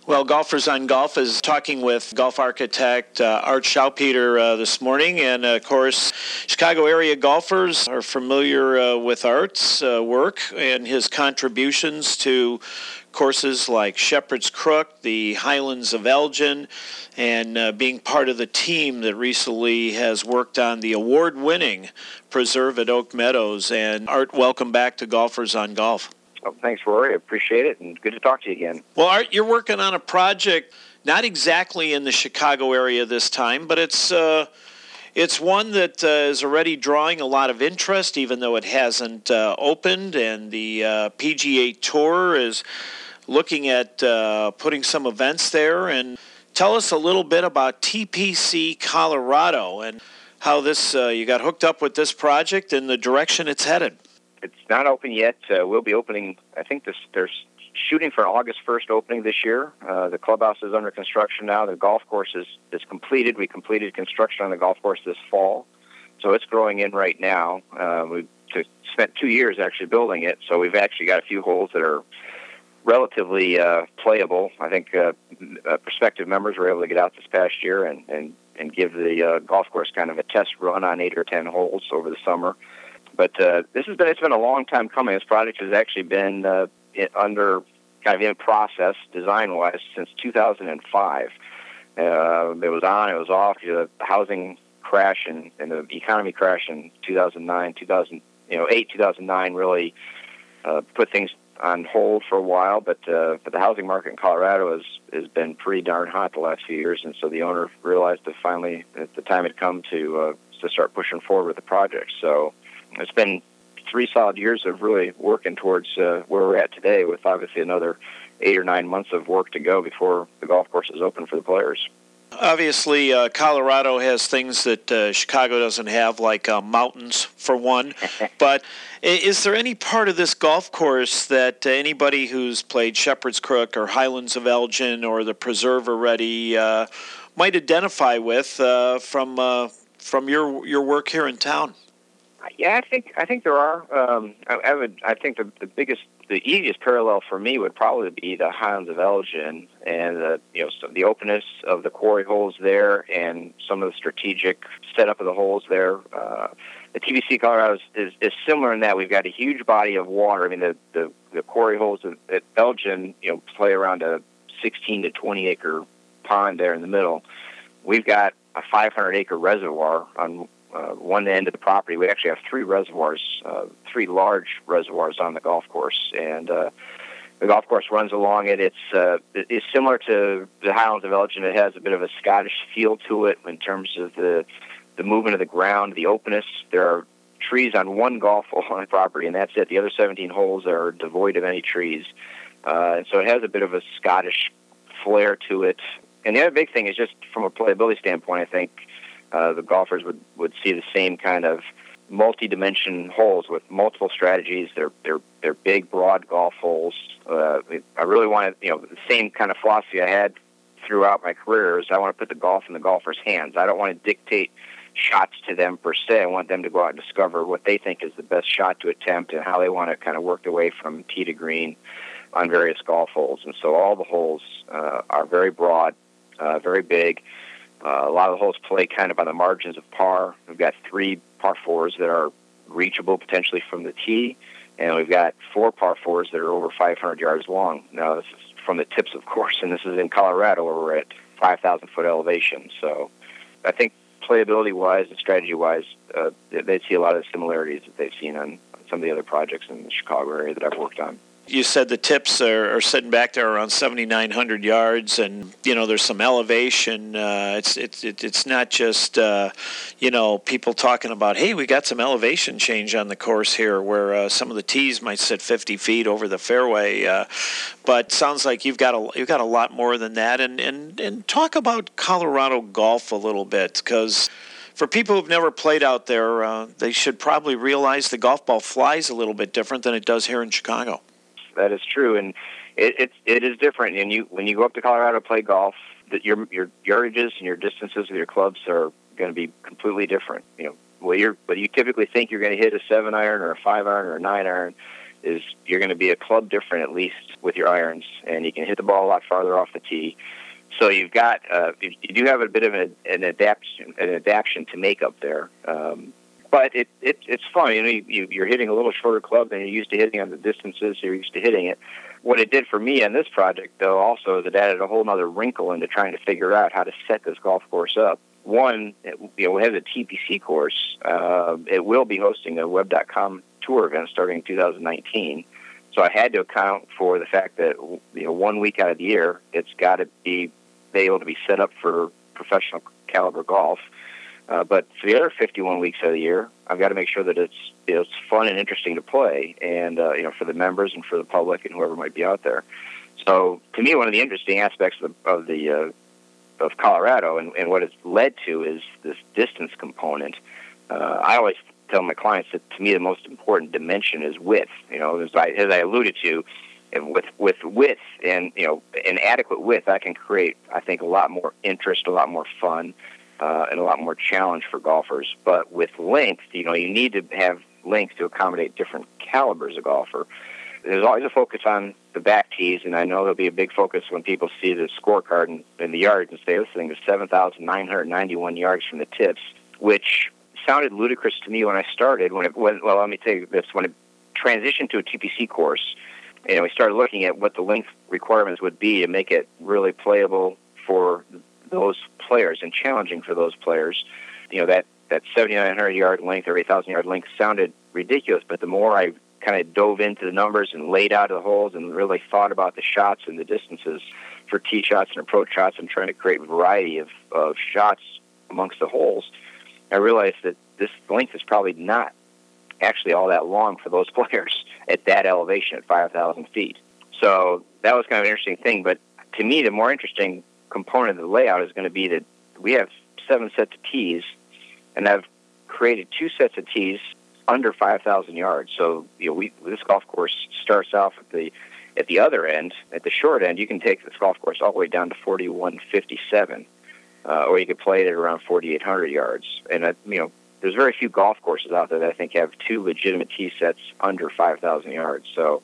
Well, Golfers on Golf is talking with golf architect Art Schaupeter this morning. And, of course, Chicago area golfers are familiar with Art's work and his contributions to courses like Shepherd's Crook, the Highlands of Elgin, and being part of the team that recently has worked on the award-winning Preserve at Oak Meadows. And, Art, welcome back to Golfers on Golf. Well, thanks, Rory. I appreciate it, and good to talk to you again. Well, Art, you're working on a project not exactly in the Chicago area this time, but it's one that is already drawing a lot of interest, even though it hasn't opened, and the PGA Tour is looking at putting some events there. And tell us a little bit about TPC Colorado and how this you got hooked up with this project and the direction it's headed. It's not open yet. We'll be opening, I think they're shooting for an August 1st opening this year. The clubhouse is under construction now. The golf course is completed. We completed construction on the golf course this fall. So it's growing in right now. We spent 2 years actually building it. So we've actually got a few holes that are relatively playable. I think prospective members were able to get out this past year and give the golf course kind of a test run on 8 or 10 holes over the summer. But it's been a long time coming. This project has actually been under kind of in process design-wise since 2005. It was on, it was off. The housing crash and the economy crash in 2009, 2009 really put things on hold for a while. But the housing market in Colorado has been pretty darn hot the last few years, and so the owner realized that finally that the time had come to start pushing forward with the project. So it's been 3 solid years of really working towards where we're at today, with obviously another 8 or 9 months of work to go before the golf course is open for the players. Obviously, Colorado has things that Chicago doesn't have, like mountains, for one. But is there any part of this golf course that anybody who's played Shepherd's Crook or Highlands of Elgin or the Preserve already might identify with from your work here in town? Yeah, I think there are. I think the easiest parallel for me would probably be the Highlands of Elgin and the openness of the quarry holes there and some of the strategic setup of the holes there. The TPC Colorado is similar in that we've got a huge body of water. I mean, the quarry holes at Elgin, play around a 16 to 20 acre pond there in the middle. We've got a 500-acre reservoir on one end of the property. We actually have 3 reservoirs, 3 large reservoirs on the golf course, and the golf course runs along it. It's similar to the Highlands of Elgin. It has a bit of a Scottish feel to it in terms of the movement of the ground, the openness. There are trees on one golf hole on the property, and that's it. The other 17 holes are devoid of any trees, and so it has a bit of a Scottish flair to it. And the other big thing is just from a playability standpoint, I think the golfers would see the same kind of multi-dimension holes with multiple strategies. They're big, broad golf holes. I really wanted, the same kind of philosophy I had throughout my career is I want to put the golf in the golfer's hands. I don't want to dictate shots to them per se. I want them to go out and discover what they think is the best shot to attempt and how they want to kind of work their way from tee to green on various golf holes. And so all the holes are very broad, very big. A lot of the holes play kind of on the margins of par. We've got 3 par 4s that are reachable potentially from the tee, and we've got 4 par 4s that are over 500 yards long. Now, this is from the tips, of course, and this is in Colorado where we're at 5,000-foot elevation. So I think playability-wise and strategy-wise, they see a lot of the similarities that they've seen on some of the other projects in the Chicago area that I've worked on. You said the tips are sitting back there around 7,900 yards, and there's some elevation. It's not just people talking about, hey, we got some elevation change on the course here, where some of the tees might sit 50 feet over the fairway. But it sounds like you've got a lot more than that. And talk about Colorado golf a little bit, because for people who've never played out there, they should probably realize the golf ball flies a little bit different than it does here in Chicago. That is true, and it is different. And when you go up to Colorado to play golf, that your yardages and your distances with your clubs are going to be completely different. What you typically think you're going to hit a 7-iron or a 5-iron or a 9-iron, is you're going to be a club different, at least with your irons, and you can hit the ball a lot farther off the tee. So you've got you do have a bit of an adaptation to make up there. But it's fun. You're hitting a little shorter club than you're used to hitting on the distances you're used to hitting it. What it did for me on this project, though, also is it added a whole other wrinkle into trying to figure out how to set this golf course up. One, we have a TPC course. It will be hosting a Web.com tour event starting in 2019. So I had to account for the fact that 1 week out of the year, it's got to be able to be set up for professional caliber golf. But for the other 51 weeks of the year, I've got to make sure that it's fun and interesting to play, and for the members and for the public and whoever might be out there. So to me, one of the interesting aspects of Colorado and what it's led to is this distance component. I always tell my clients that to me the most important dimension is width. As I alluded to, with width and an adequate width, I can create, I think, a lot more interest, a lot more fun. And a lot more challenge for golfers. But with length, you need to have length to accommodate different calibers of golfer. There's always a focus on the back tees, and I know there'll be a big focus when people see the scorecard in the yards and say, this thing is 7,991 yards from the tips, which sounded ludicrous to me when I started. Let me tell you this. When it transitioned to a TPC course, we started looking at what the length requirements would be to make it really playable for those players and challenging for those players. That 7,900 yard length or 8,000 yard length sounded ridiculous, but the more I kind of dove into the numbers and laid out the holes and really thought about the shots and the distances for tee shots and approach shots and trying to create a variety of shots amongst the holes, I realized that this length is probably not actually all that long for those players at that elevation at 5,000 feet. So that was kind of an interesting thing. But to me, the more interesting component of the layout is going to be that we have 7 sets of tees, and I've created 2 sets of tees under 5,000 yards. So this golf course starts off at the other end, at the short end. You can take this golf course all the way down to 4,157, or you could play it at around 4,800 yards. And there's very few golf courses out there that I think have 2 legitimate tee sets under 5,000 yards. So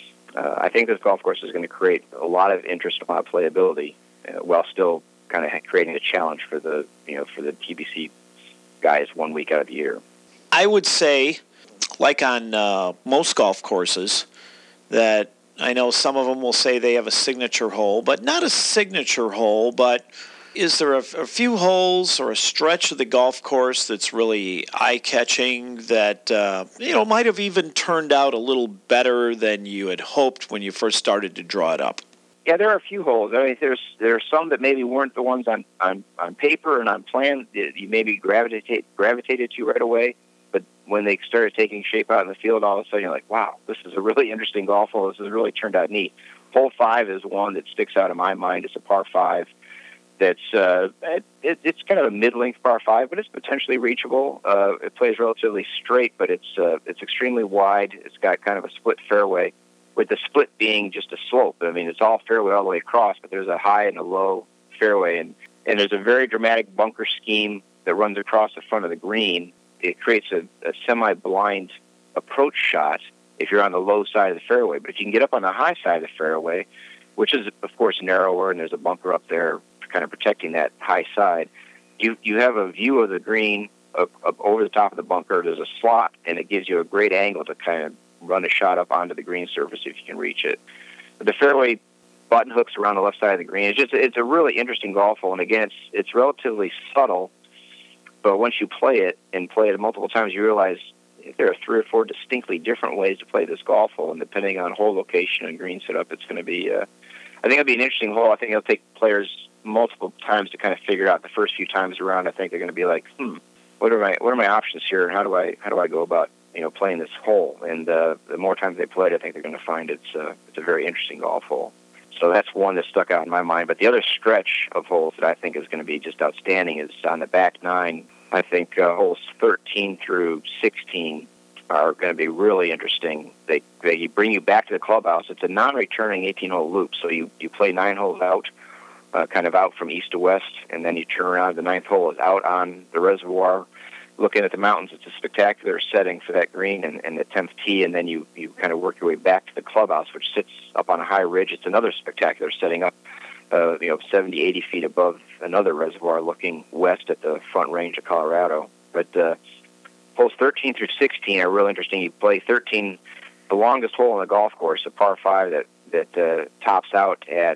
I think this golf course is going to create a lot of interest, a lot of playability, while still kind of creating a challenge for the TPC guys 1 week out of the year. I would say, like on most golf courses, that I know some of them will say they have a signature hole, but not a signature hole, but is there a few holes or a stretch of the golf course that's really eye-catching that, might have even turned out a little better than you had hoped when you first started to draw it up? Yeah, there are a few holes. I mean, there are some that maybe weren't the ones on paper and on plan that you maybe gravitated to right away. But when they started taking shape out in the field, all of a sudden you're like, wow, this is a really interesting golf hole. This has really turned out neat. Hole 5 is one that sticks out in my mind. It's a par 5. That's it's kind of a mid-length par 5, but it's potentially reachable. It plays relatively straight, but it's extremely wide. It's got kind of a split fairway, with the split being just a slope. I mean, it's all fairway all the way across, but there's a high and a low fairway, and there's a very dramatic bunker scheme that runs across the front of the green. It creates a semi-blind approach shot if you're on the low side of the fairway. But if you can get up on the high side of the fairway, which is, of course, narrower, and there's a bunker up there kind of protecting that high side, you have a view of the green up over the top of the bunker. There's a slot, and it gives you a great angle to kind of run a shot up onto the green surface if you can reach it. But the fairway button hooks around the left side of the green. It's a really interesting golf hole, and again, it's relatively subtle. But once you play it multiple times, you realize there are 3 or 4 distinctly different ways to play this golf hole, and depending on hole location and green setup, it's going to be. I think it'll be an interesting hole. I think it'll take players multiple times to kind of figure out. The first few times around, I think they're going to be like, what are my options here, and how do I go about playing this hole? And the more times they play it, I think they're going to find it's a very interesting golf hole. So that's one that stuck out in my mind. But the other stretch of holes that I think is going to be just outstanding is on the back 9. I think holes 13 through 16 are going to be really interesting. They bring you back to the clubhouse. It's a non-returning 18-hole loop, so you play 9 holes out, kind of out from east to west, and then you turn around. The 9th hole is out on the reservoir. looking at the mountains, it's a spectacular setting for that green and the 10th tee, and then you kind of work your way back to the clubhouse, which sits up on a high ridge. It's another spectacular setting up, 70, 80 feet above another reservoir looking west at the Front Range of Colorado. But holes 13 through 16 are real interesting. You play 13, the longest hole on the golf course, a par 5 that tops out at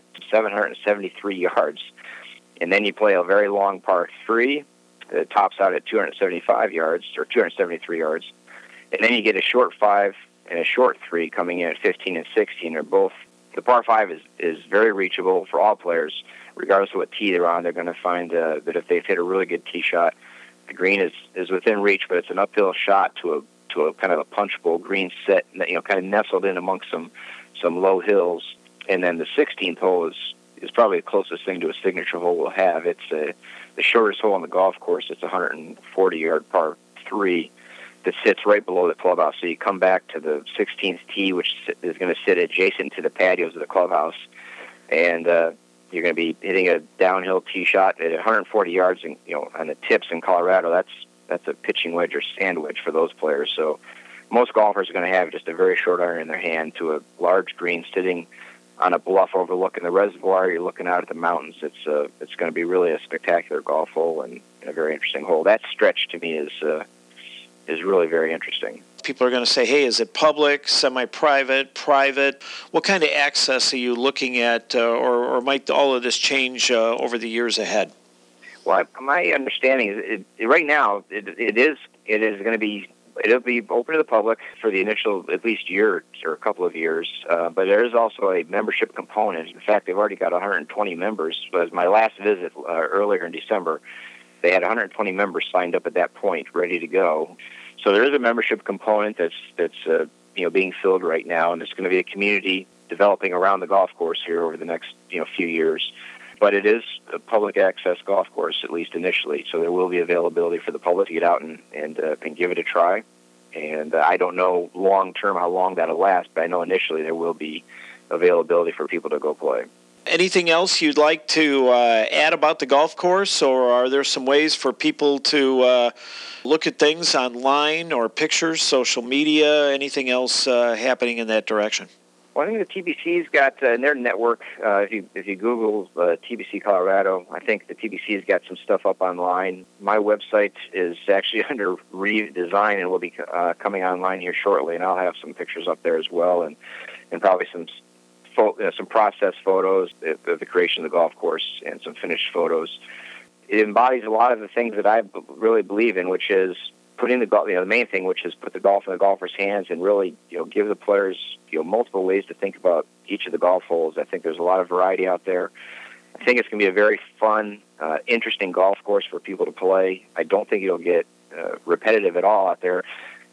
773 yards. And then you play a very long par 3 that tops out at 275 yards, or 273 yards. And then you get a short 5 and a short 3 coming in at 15 and 16. They're both, the par 5 is very reachable for all players. Regardless of what tee they're on, they're going to find that if they've hit a really good tee shot, the green is within reach, but it's an uphill shot to a kind of a punchable green set, kind of nestled in amongst some low hills. And then the 16th hole is probably the closest thing to a signature hole we'll have. It's the shortest hole on the golf course. It's a 140-yard par 3 that sits right below the clubhouse. So you come back to the 16th tee, which is going to sit adjacent to the patios of the clubhouse, and you're going to be hitting a downhill tee shot at 140 yards. And on the tips in Colorado, that's a pitching wedge or sand wedge for those players. So most golfers are going to have just a very short iron in their hand to a large green sitting on a bluff overlooking the reservoir. You're looking out at the mountains. It's going to be really a spectacular golf hole and a very interesting hole. That stretch to me is really very interesting. People are going to say, hey, is it public, semi-private, private? What kind of access are you looking at, or might all of this change over the years ahead? Well, my understanding is right now it is going to be, it'll be open to the public for the initial at least year or a couple of years, but there is also a membership component. In fact, they've already got 120 members. But my last visit earlier in December, they had 120 members signed up at that point, ready to go. So there is a membership component that's being filled right now, and it's going to be a community developing around the golf course here over the next few years. But it is a public access golf course, at least initially, so there will be availability for the public to get out and give it a try. And I don't know long-term how long that'll last, but I know initially there will be availability for people to go play. Anything else you'd like to add about the golf course, or are there some ways for people to look at things online or pictures, social media, anything else happening in that direction? Well, I think the TBC's got in their network, if you Google TBC Colorado, I think the TBC's got some stuff up online. My website is actually under redesign and will be coming online here shortly, and I'll have some pictures up there as well, and probably some process photos of the creation of the golf course and some finished photos. It embodies a lot of the things that I really believe in, which is putting the main thing, which is put the golf in the golfer's hands and really give the players multiple ways to think about each of the golf holes. I think there's a lot of variety out there. I think it's going to be a very fun, interesting golf course for people to play. I don't think it'll get repetitive at all out there.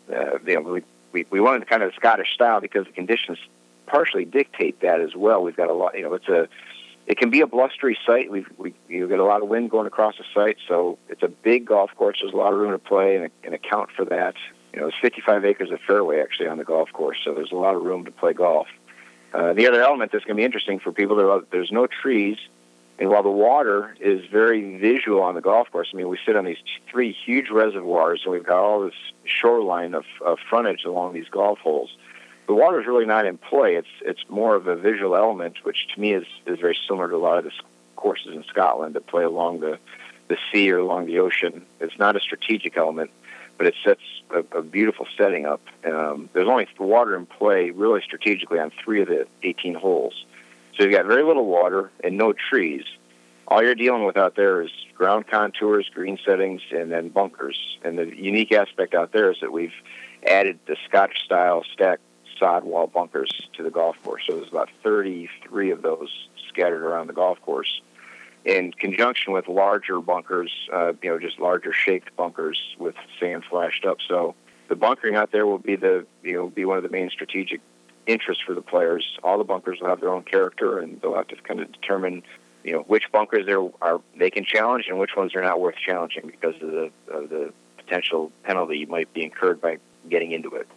We wanted kind of the Scottish style because the conditions partially dictate that as well. We've got a lot. It can be a blustery site. You get a lot of wind going across the site, so it's a big golf course. There's a lot of room to play and account for that. There's 55 acres of fairway actually on the golf course, so there's a lot of room to play golf. The other element that's going to be interesting for people, there's no trees, and while the water is very visual on the golf course, we sit on these 3 huge reservoirs, and we've got all this shoreline of frontage along these golf holes. The water is really not in play. It's more of a visual element, which to me is very similar to a lot of the courses in Scotland that play along the sea or along the ocean. It's not a strategic element, but it sets a beautiful setting up. There's only water in play really strategically on 3 of the 18 holes. So you've got very little water and no trees. All you're dealing with out there is ground contours, green settings, and then bunkers. And the unique aspect out there is that we've added the Scottish-style stacked sod wall bunkers to the golf course. So there's about 33 of those scattered around the golf course in conjunction with larger bunkers, just larger shaped bunkers with sand flashed up. So the bunkering out there will be be one of the main strategic interests for the players. All the bunkers will have their own character, and they'll have to kind of determine which bunkers they can challenge and which ones are not worth challenging because of the potential penalty might be incurred by getting into it.